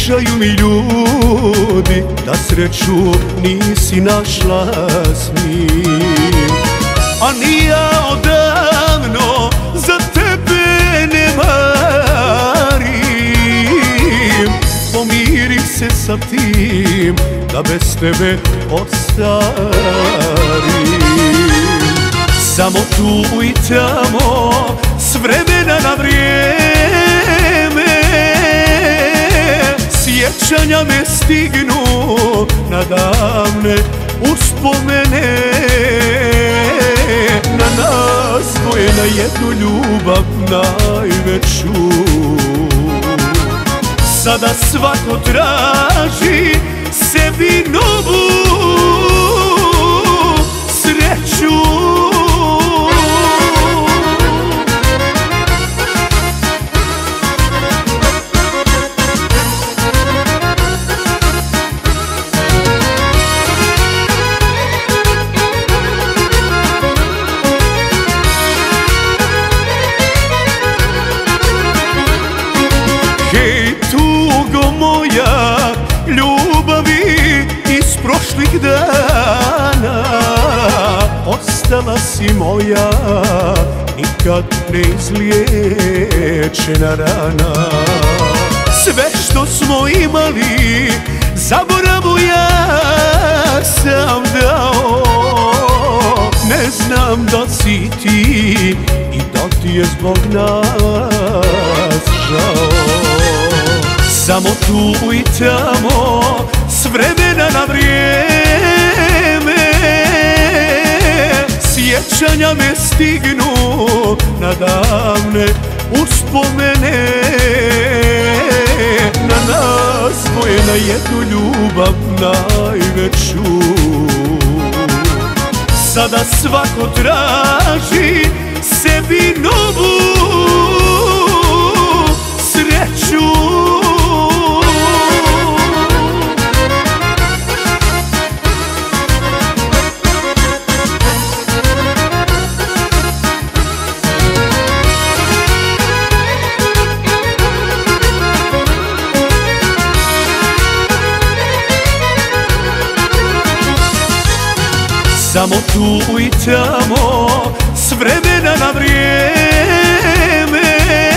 Pričaju mi ljudi da sreću nisi našla s njim, a ni ja odavno za tebe ne marim. Pomiri se sa tim da bez tebe ostarim. Samo tu i tamo, s vremena na vrijeme, sjećanja me stignu na davne uspomene. Na nas dvoje, na jednu ljubav najveću. Sada svako traži sebi novu sreću. Hej, tugo moja, ljubavi iz prošlih dana, ostala si moja, nikad neizliječena rana. Sve što smo imali, zaboravu ja sam dao. Ne znam da si ti i da ti je zbog nas žao. Samo tu i tamo, s vremena na vrijeme, sjećanja me stignu na davne uspomene. Na nas dvoje, na jednu ljubav najveću. Sada svako traži sebi novu sreću. Samo tu i tamo, s vremena na vrijeme,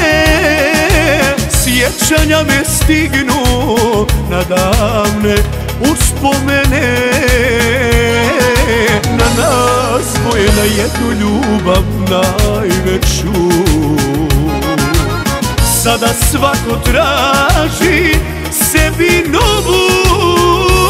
sjećanja me stignu na davne uspomene. Na nas dvoje, na jednu ljubav najveću. Sada svako traži sebi novu